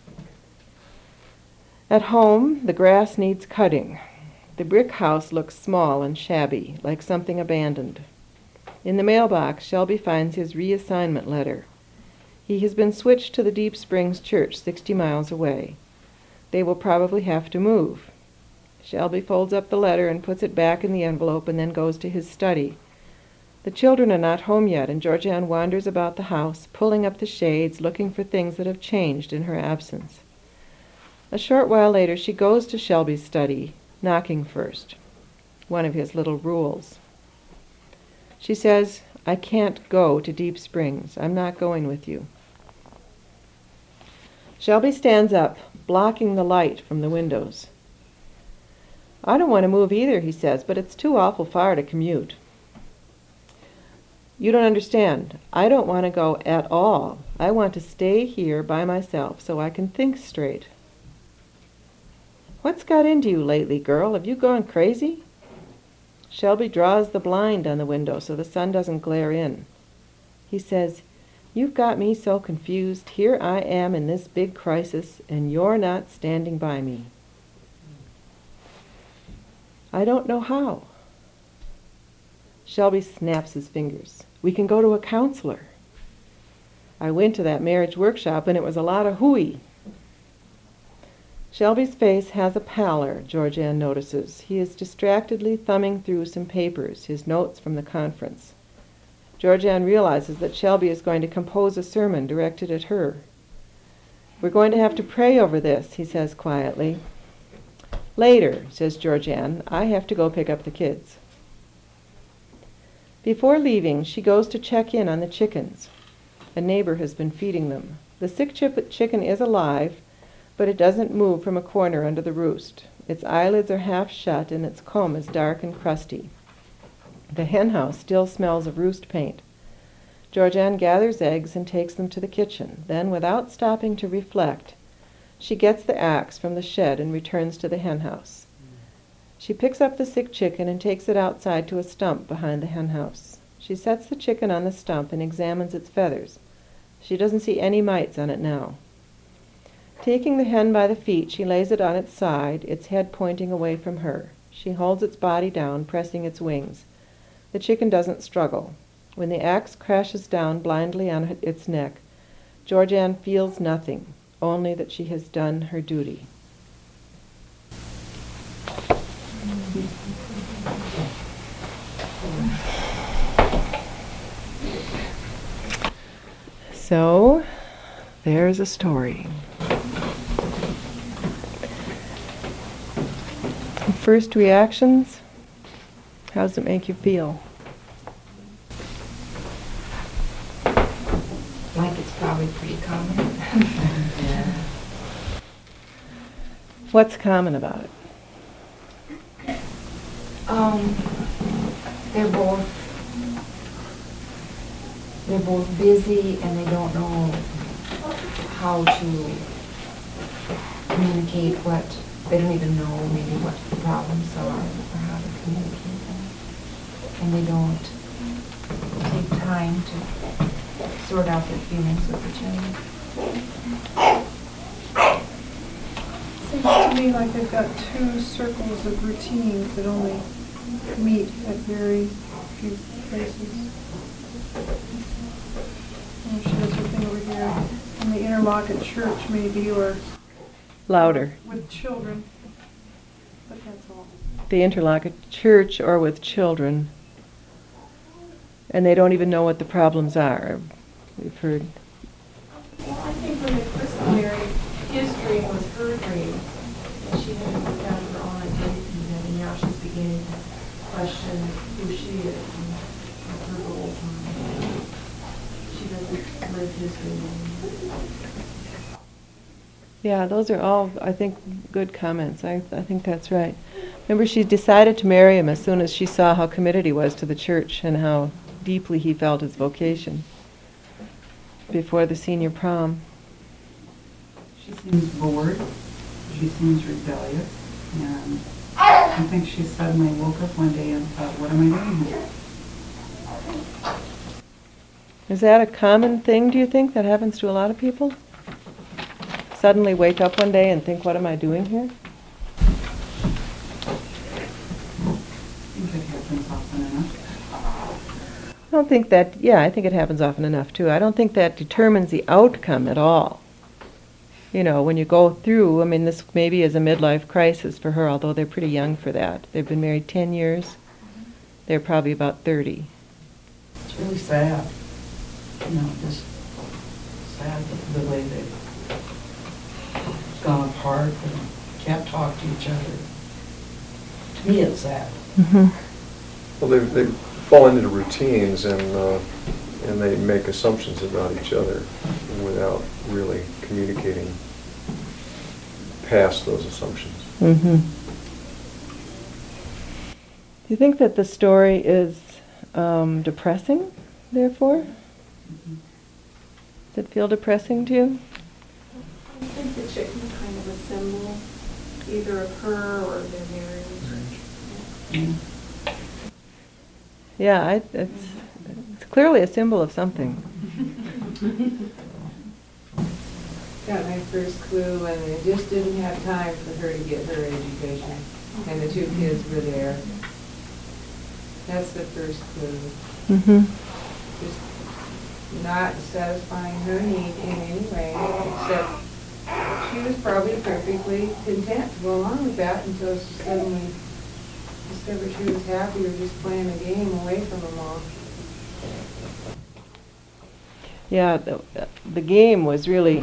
At home, the grass needs cutting. The brick house looks small and shabby, like something abandoned. In the mailbox, Shelby finds his reassignment letter. He has been switched to the Deep Springs Church, 60 miles away. They will probably have to move. Shelby folds up the letter and puts it back in the envelope and then goes to his study. The children are not home yet, and Georgianne wanders about the house, pulling up the shades, looking for things that have changed in her absence. A short while later, she goes to Shelby's study, knocking first, one of his little rules. She says, "I can't go to Deep Springs. I'm not going with you." Shelby stands up, blocking the light from the windows. "I don't want to move either," he says, "but it's too awful far to commute." "You don't understand. I don't want to go at all. I want to stay here by myself so I can think straight." "What's got into you lately, girl? Have you gone crazy?" Shelby draws the blind on the window so the sun doesn't glare in. He says, "You've got me so confused. Here I am in this big crisis, and you're not standing by me." "I don't know how." Shelby snaps his fingers. "We can go to a counselor." "I went to that marriage workshop, and it was a lot of hooey." Shelby's face has a pallor, Georgianne notices. He is distractedly thumbing through some papers, his notes from the conference. Georgianne realizes that Shelby is going to compose a sermon directed at her. "We're going to have to pray over this," he says quietly. "Later," says Georgianne. "I have to go pick up the kids." Before leaving, she goes to check in on the chickens. A neighbor has been feeding them. The sick chicken is alive, but it doesn't move from a corner under the roost. Its eyelids are half shut, and its comb is dark and crusty. The hen house still smells of roost paint. Georgianne gathers eggs and takes them to the kitchen. Then, without stopping to reflect, she gets the axe from the shed and returns to the hen house. She picks up the sick chicken and takes it outside to a stump behind the hen house. She sets the chicken on the stump and examines its feathers. She doesn't see any mites on it now. Taking the hen by the feet, she lays it on its side, its head pointing away from her. She holds its body down, pressing its wings. The chicken doesn't struggle. When the axe crashes down blindly on its neck, Georgianne feels nothing, only that she has done her duty. So, there's a story. First reactions, how does it make you feel? What's common about it? They're both busy and they don't know how to communicate they don't even know maybe what the problems are or how to communicate them. And they don't take time to sort out their feelings with each other. Seems to me like they've got two circles of routines that only meet at very few places. And she has her thing over here. And they interlock at church maybe, or Louder. with children. But that's all. They interlock at church or with children, and they don't even know what the problems are. We've heard. Well, I think when they first got married, his dream was her dream. And she had worked out her own identity, and now she's beginning to question who she is and what her goals are. She doesn't live his dream anymore. Yeah, those are all, I think, good comments. I think that's right. Remember, she decided to marry him as soon as she saw how committed he was to the church and how deeply he felt his vocation before the senior prom. She seems bored. She seems rebellious. And I think she suddenly woke up one day and thought, what am I doing here? Is that a common thing, do you think, that happens to a lot of people? Suddenly wake up one day and think, what am I doing here? I think it happens often enough. I don't think that, yeah, I think it happens often enough too. I don't think that determines the outcome at all. You know, when you go through, I mean, this maybe is a midlife crisis for her, although they're pretty young for that. They've been married 10 years. They're probably about 30. It's really sad. You know, just sad the way they've gone apart and can't talk to each other. To me, it's sad. Mm-hmm. Well, they fall into routines and they make assumptions about each other without really communicating past those assumptions. Mm-hmm. Do you think that the story is depressing, therefore? Mhm. Does it feel depressing to you? I think the chicken's kind of a symbol, either of her or their marriage. Mm. Yeah, it's clearly a symbol of something. Got my first clue when they just didn't have time for her to get her education, and the two kids were there. That's the first clue. Mm-hmm. Just not satisfying her need in any way, except she was probably perfectly content to go along with that until she suddenly discovered she was happier just playing a game away from them all. Yeah, the game was really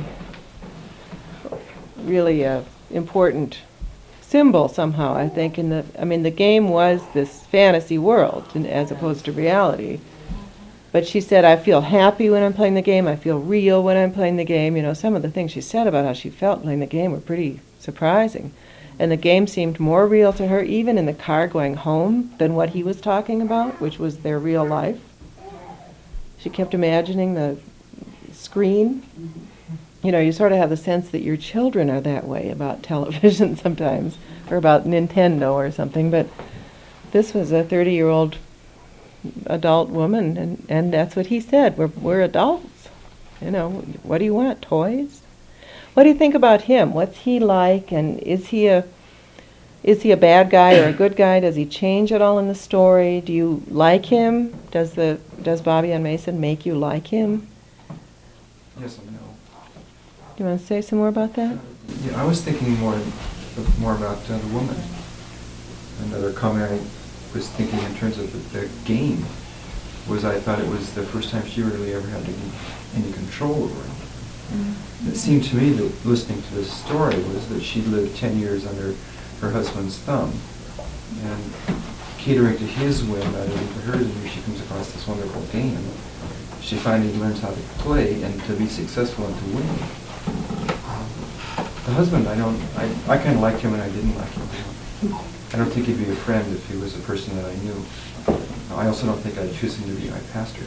a important symbol somehow, I think. The game was this fantasy world as opposed to reality. But she said, I feel happy when I'm playing the game. I feel real when I'm playing the game. You know, some of the things she said about how she felt playing the game were pretty surprising. And the game seemed more real to her, even in the car going home, than what he was talking about, which was their real life. She kept imagining the screen. You know, you sort of have the sense that your children are that way about television sometimes, or about Nintendo or something. But this was a 30-year-old adult woman, and that's what he said. We're adults. You know, what do you want? Toys? What do you think about him? What's he like? And is he a bad guy or a good guy? Does he change at all in the story? Do you like him? Does Bobby Ann Mason make you like him? Yes and no. Do you want to say some more about that? Yeah, I was thinking more about the woman. Another comment I was thinking in terms of the game was I thought it was the first time she really ever had any control over him. Mm-hmm. It seemed to me that listening to this story was that she lived 10 years under her husband's thumb and catering to his whim rather than to hers, and here she comes across this wonderful game. She finally learns how to play and to be successful and to win. The husband, I kind of liked him and I didn't like him. I don't think he'd be a friend if he was a person that I knew. I also don't think I'd choose him to be my pastor.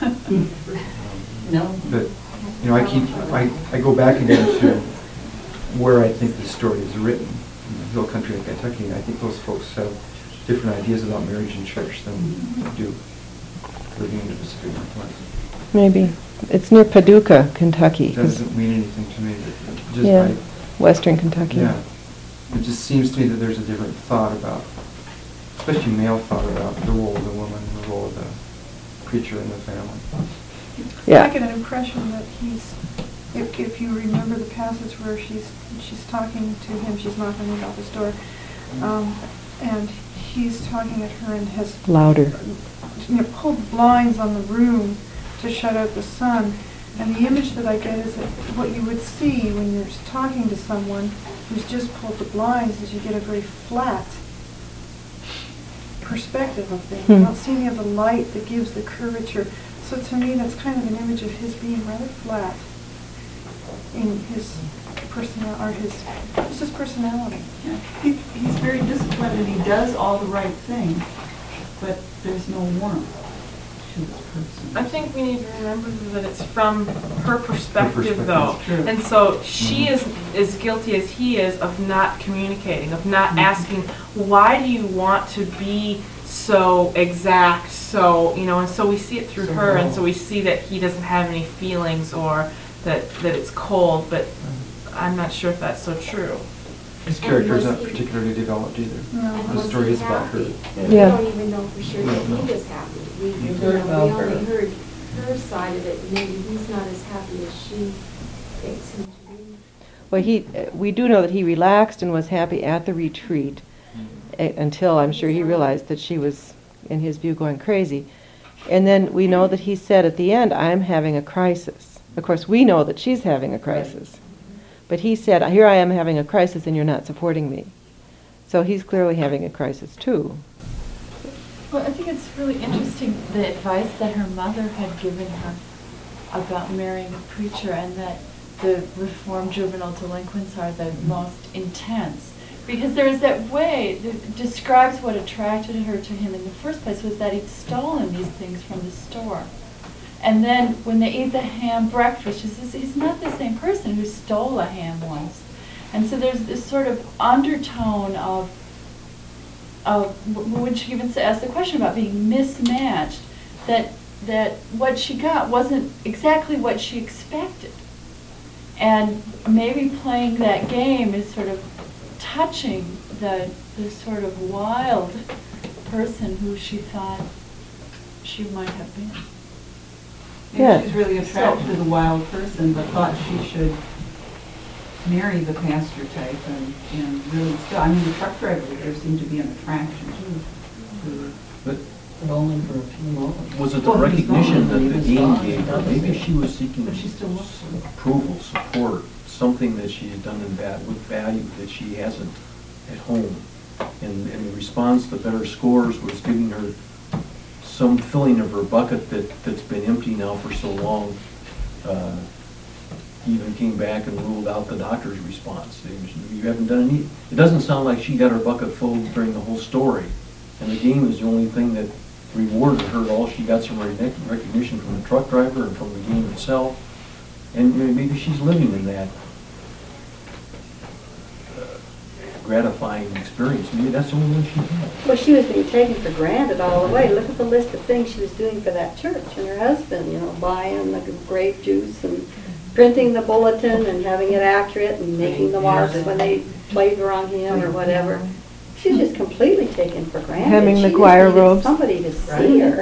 No. But, I go back again to where I think the story is written, in the hill country of Kentucky, and I think those folks have different ideas about marriage and church than we do living in the Pacific Northwest. Maybe. It's near Paducah, Kentucky. It doesn't mean anything to me, but just Yeah, Western Kentucky. yeah. It just seems to me that there's a different thought about, especially male thought about the role of the woman and the role of the preacher in the family. Yeah. I get an impression that he's, if you remember the passage where she's talking to him, she's knocking about his door, and he's talking at her and has Louder. Pulled blinds on the room to shut out the sun. And the image that I get is that what you would see when you're talking to someone who's just pulled the blinds is you get a very flat perspective of things. You don't see any of the light that gives the curvature. So to me, that's kind of an image of his being rather flat in his personality, it's his personality. Yeah. He's very disciplined and he does all the right things, but there's no warmth to this person. I think we need to remember that it's from her perspective, though. That's true. And so she is as guilty as he is of not communicating, of not asking, why do you want to be so exact, so, and so we see it through her, and so we see that he doesn't have any feelings or that it's cold, but I'm not sure if that's so true. His character is not particularly developed either. No. The story is about her. We don't even know for sure that he was happy. We only heard her side of it, and maybe he's not as happy as she thinks him to be. Well, we do know that he relaxed and was happy at the retreat until I'm sure he realized that she was, in his view, going crazy. And then we know that he said at the end, I'm having a crisis. Of course, we know that she's having a crisis. But he said, here I am having a crisis and you're not supporting me. So he's clearly having a crisis too. Well, I think it's really interesting the advice that her mother had given her about marrying a preacher, and that the reformed juvenile delinquents are the most intense. Because there is that way that describes what attracted her to him in the first place, was that he'd stolen these things from the store. And then when they eat the ham breakfast, she says, he's not the same person who stole a ham once. And so there's this sort of undertone of when she even asked the question about being mismatched, that what she got wasn't exactly what she expected. And maybe playing that game is sort of touching the sort of wild person who she thought she might have been. Maybe she's really attracted to the wild person, but thought she should marry the pastor type and really still, I mean, the truck driver, there seemed to be an attraction too. But only for a few moments. was it the recognition that the game gave her? Maybe she was seeking But she still looks good. approval, support, something that she had done with value that she hasn't at home. And the response to better scores was giving her some filling of her bucket that's been empty now for so long. Even came back and ruled out the doctor's response. You haven't done any. It doesn't sound like she got her bucket full during the whole story. And the game is the only thing that rewarded her. All she got some recognition from the truck driver and from the game itself. And maybe she's living in that gratifying experience. Maybe that's the only one she had. Well, she was being taken for granted all the way. Look at the list of things she was doing for that church. And her husband, buying the grape juice and printing the bulletin and having it accurate and making the marks when they played wrong hymn or whatever. She was just completely taken for granted. Hemming the She choir just needed robes. somebody to see her.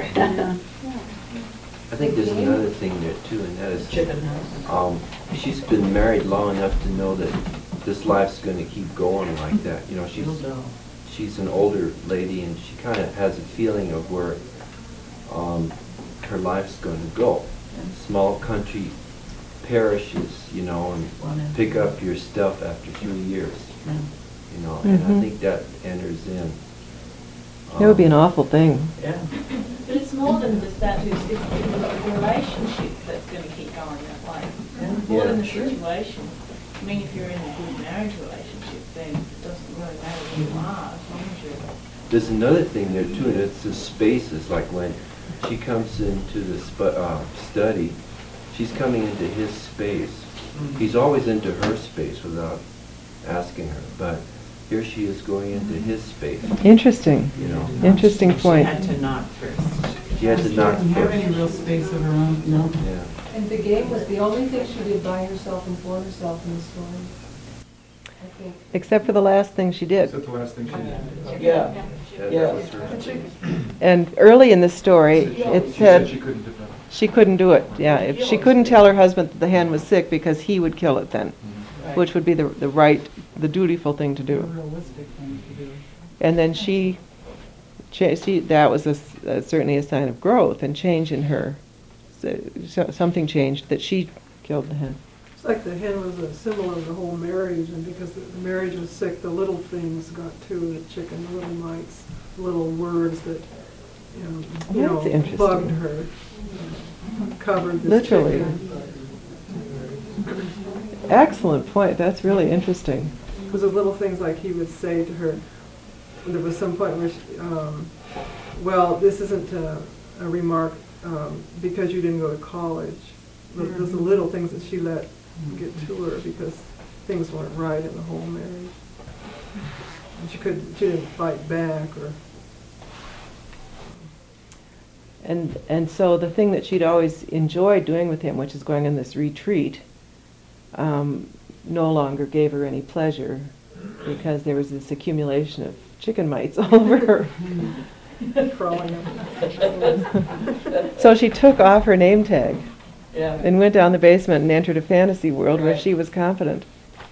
I think there's another thing there too, and that is, Chicken house. she's been married long enough to know that this life's going to keep going like that. She's an older lady, and she kind of has a feeling of where her life's going to go. Small country parishes, and pick up your stuff after 3 years. And I think that enters in. It would be an awful thing. Yeah. But it's more than just that. It's the relationship that's going to keep going that way. More than the situation. I mean, if you're in a good marriage relationship, then it doesn't really matter who you are, as long as you're... There's another thing there too, and it's the spaces, like when she comes into the study, she's coming into his space. He's always into her space without asking her, but here she is going into his space. Interesting. You know. Interesting point. She had to knock first. She had to knock She doesn't have first. any real space of her own. No. Yeah. And the game was the only thing she did by herself and for herself in the story. I think. Except for the last thing she did. Except the last thing she did. Yeah. That was her space. And early in the story, it She said she couldn't defend it. she couldn't do it. Yeah, if she couldn't tell her husband that the hen was sick because he would kill it then, which would be the right, the dutiful thing to A do. realistic thing to do. And then she that was certainly a sign of growth and change in her. So something changed that she killed the hen. It's like the hen was a symbol of the whole marriage, and because the marriage was sick, the little things got to the chicken, the little mites, little words that, That's interesting. bugged her, covered this Literally. chicken. Excellent point. That's really interesting. Because the little things like he would say to her, there was some point where, well, this isn't a remark because you didn't go to college. Those are little things that she let get to her because things weren't right in the whole marriage. And she didn't fight back or. And so the thing that she'd always enjoyed doing with him, which is going on this retreat, no longer gave her any pleasure because there was this accumulation of chicken mites all over her. Crawling up. So she took off her name tag Yeah. and went down the basement and entered a fantasy world where she was confident.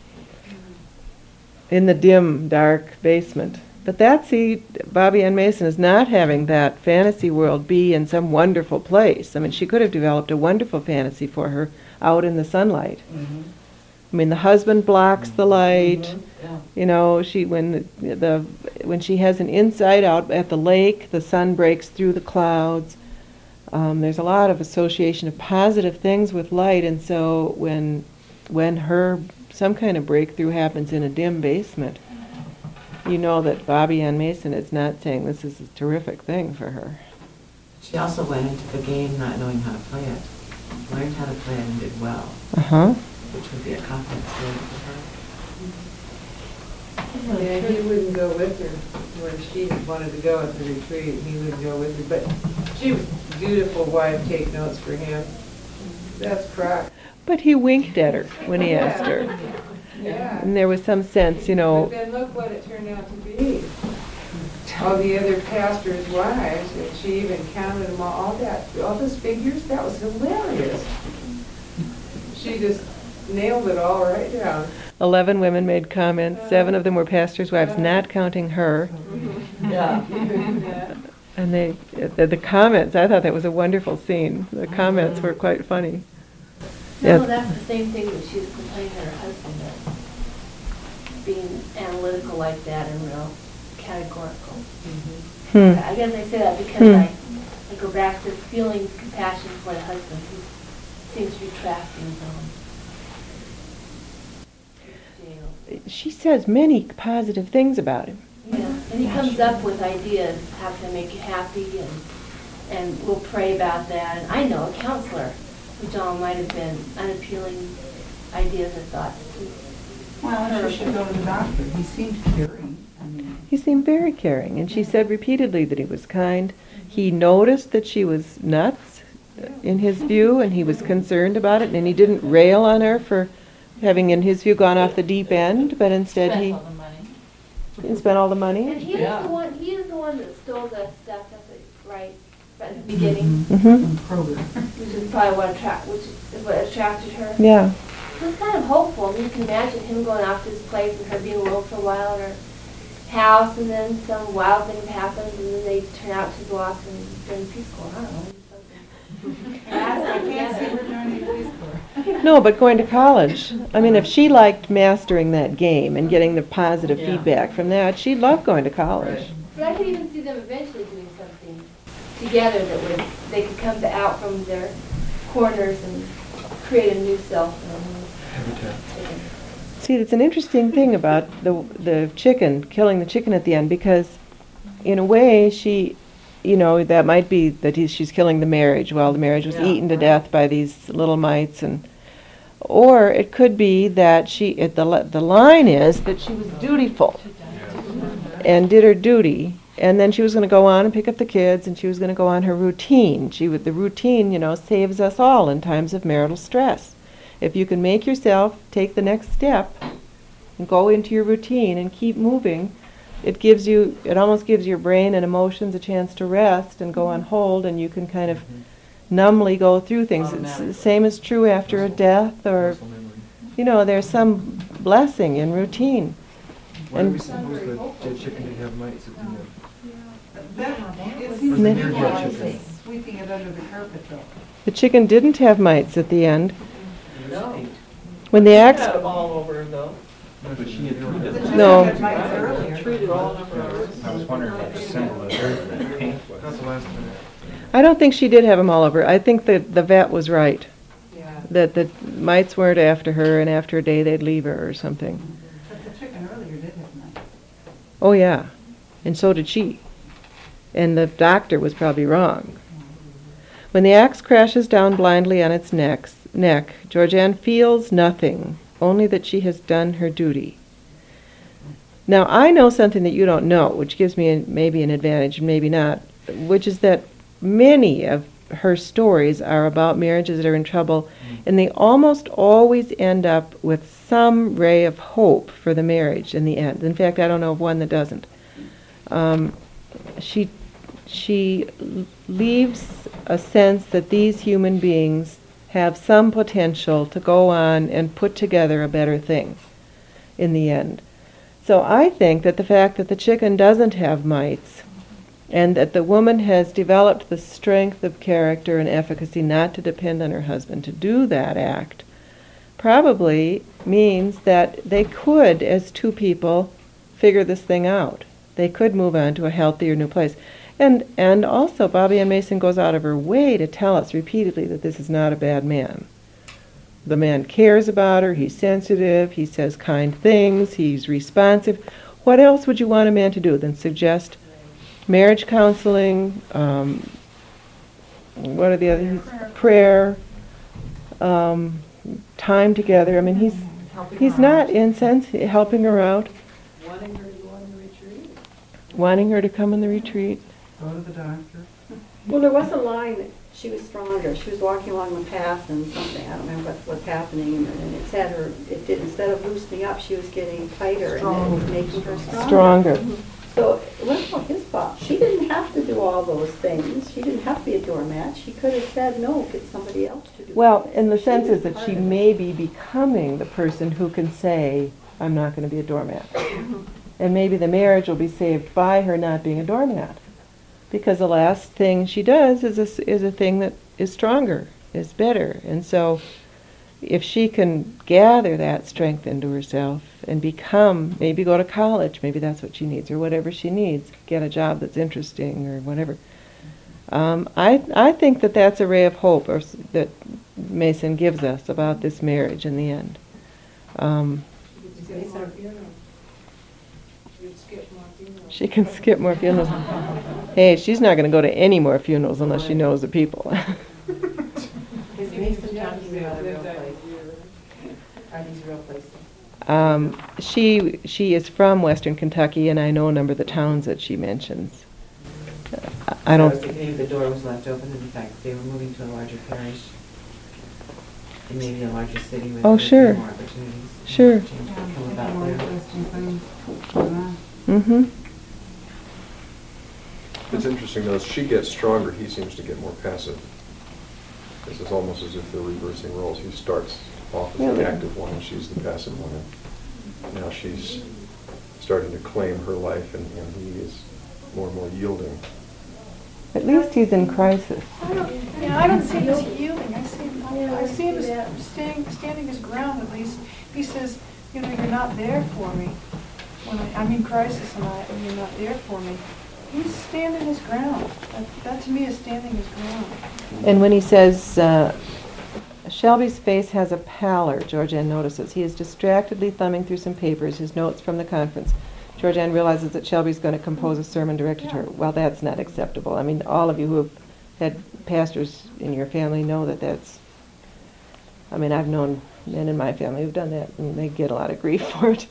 In the dim, dark basement. But Bobby Ann Mason is not having that fantasy world be in some wonderful place. I mean, she could have developed a wonderful fantasy for her out in the sunlight. I mean, the husband blocks the light. Yeah. You know, when she has an insight out at the lake, the sun breaks through the clouds. There's a lot of association of positive things with light, and so when some kind of breakthrough happens in a dim basement, you know that Bobby Ann Mason is not saying this is a terrific thing for her. She also went into the game not knowing how to play it. Learned how to play it and did well, Uh-huh. which would be a confidence builder for her. Yeah, he wouldn't go with her where she wanted to go at the retreat. He wouldn't go with her, but she was a beautiful wife, take notes for him. That's correct. But he winked at her when he asked her. Yeah. And there was some sense, But then look what it turned out to be. All the other pastors' wives, and she even counted them all those figures, that was hilarious. She just nailed it all right down. 11 women made comments. 7 of them were pastors' wives, not counting her. Yeah. And the comments, I thought that was a wonderful scene. The comments were quite funny. No, Yeah. that's the same thing that she was complaining to her husband of, being analytical like that and real categorical. I guess I say that because I go back to feeling compassion for the husband who seems to be trapped in his own jail. She says many positive things about him. Yeah, and he comes up with ideas, how can I make you happy, and we'll pray about that. And I know a counselor, which all might have been unappealing ideas or thoughts. Well, she should go to the doctor. He seemed caring. I mean, He seemed very caring, and she said repeatedly that he was kind. He noticed that she was nuts in his view, and he was concerned about it, and he didn't rail on her for having, in his view, gone off the deep end, but instead he spent all the money. And he is the one that stole the stuff at the right at the beginning, Mm-hmm. which is probably what attracted her. Yeah. It was kind of hopeful. I mean, you can imagine him going off to his place and her being alone for a while in her house, and then some wild thing happens, and then they turn out to go off and join Peace Corps. I don't know. I can't see her joining the Peace Corps. No, but going to college. I mean, if she liked mastering that game and getting the positive feedback from that, she'd love going to college. But I could even see them eventually doing something together that they could come out from their corners and create a new self. See, it's an interesting thing about the chicken, killing the chicken at the end, because in a way she, that might be that she's killing the marriage. Well, the marriage was eaten to death by these little mites, or it could be that the line is that she was dutiful and did her duty, and then she was going to go on and pick up the kids, and she was going to go on her routine. The routine, saves us all in times of marital stress. If you can make yourself take the next step and go into your routine and keep moving, it almost gives your brain and emotions a chance to rest and go on hold, and you can kind of numbly go through things. It's the same is true after a death, or, there's some blessing in routine. Why do we suppose the dead chicken did have mites at the end? It seems to me like sweeping it under the carpet, though. The chicken didn't have mites at the end. No. When the axe... Had them all over though. No, but she had treated No. Treated all of hers. I was wondering what the symbol of the paint was. That's the last minute. I don't think she did have them all over. I think that the vet was right. Yeah. That the mites weren't after her, and after a day they'd leave her or something. But the chicken earlier did have mites. Oh, yeah. And so did she. And the doctor was probably wrong. When the axe crashes down blindly on its neck, Georgianne feels nothing, only that she has done her duty. Now, I know something that you don't know, which gives me maybe an advantage, maybe not, which is that many of her stories are about marriages that are in trouble, and they almost always end up with some ray of hope for the marriage in the end. In fact, I don't know of one that doesn't. She leaves a sense that these human beings have some potential to go on and put together a better thing in the end. So I think that the fact that the chicken doesn't have mites, and that the woman has developed the strength of character and efficacy not to depend on her husband to do that act, probably means that they could, as two people, figure this thing out. They could move on to a healthier new place. And also, Bobby Ann Mason goes out of her way to tell us repeatedly that this is not a bad man. The man cares about her, he's sensitive, he says kind things, he's responsive. What else would you want a man to do than suggest marriage counseling, what are the other, prayer, time together? I mean, he's not insensitive, helping her out. Wanting her to go on the retreat. Wanting her to come on the retreat. Go to the doctor. Well, there was a line that she was stronger. She was walking along the path and something, I don't remember what was happening, and it said her, instead of loosening up, she was getting tighter, and it was making her stronger. So it wasn't all his fault. She didn't have to do all those things. She didn't have to be a doormat. She could have said, no, get somebody else to do it. Well, in the sense is that she may be becoming the person who can say, I'm not going to be a doormat. And maybe the marriage will be saved by her not being a doormat. Because the last thing she does is a thing that is stronger, is better. And so if she can gather that strength into herself and maybe go to college, maybe that's what she needs, or whatever she needs, get a job that's interesting or whatever. I think that that's a ray of hope that Mason gives us about this marriage in the end. She can skip more funerals. Hey, she's not going to go to any more funerals unless she knows the people. Is Mason talking about a real place? Are these real places? She is from Western Kentucky, and I know a number of the towns that she mentions. I don't. was thinking maybe the door was left open, and in fact they were moving to a larger parish, and maybe a larger city with more opportunities. Sure. Change could come about More there. interesting things going on. Mm-hmm. It's interesting though, as she gets stronger, he seems to get more passive. This is almost as if they're reversing roles. He starts off as the active one and she's the passive one. And now she's starting to claim her life and he is more and more yielding. At least he's in crisis. I don't see him as yielding. I see him as standing his ground at least. He says, you're not there for me. When I'm in crisis and you're not there for me. He's standing his ground. That to me is standing his ground. And when he says, Shelby's face has a pallor, Georgianne notices. He is distractedly thumbing through some papers, his notes from the conference. Georgianne realizes that Shelby's going to compose a sermon directed to her. Well, that's not acceptable. I mean, all of you who have had pastors in your family know that that's... I mean, I've known men in my family who've done that, and they get a lot of grief for it.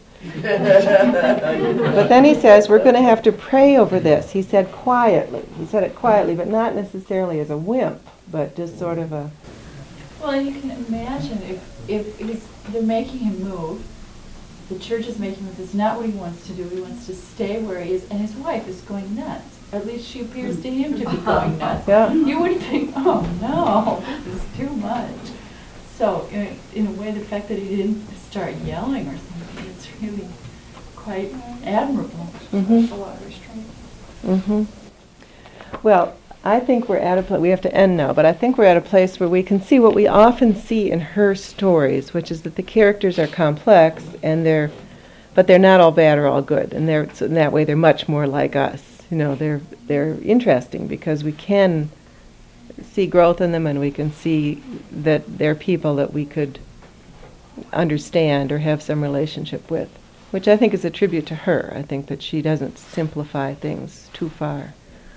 But then he says, we're going to have to pray over this. He said quietly. He said it quietly, but not necessarily as a wimp, but just sort of a... Well, and you can imagine if they're making him move, the church is making him move, it's not what he wants to do. He wants to stay where he is, and his wife is going nuts. At least she appears to him to be going nuts. Yeah. You would think, oh no, this is too much. So, in a way, the fact that he didn't start yelling or something, it's really quite admirable. Mm-hmm. A lot of restraint. Mm-hmm. Well, I think we're at a place, we have to end now, but I think we're at a place where we can see what we often see in her stories, which is that the characters are complex, but they're not all bad or all good, and so in that way they're much more like us. You know, they're interesting because we can see growth in them, and we can see that they're people that we could understand or have some relationship with, which I think is a tribute to her. I think that she doesn't simplify things too far.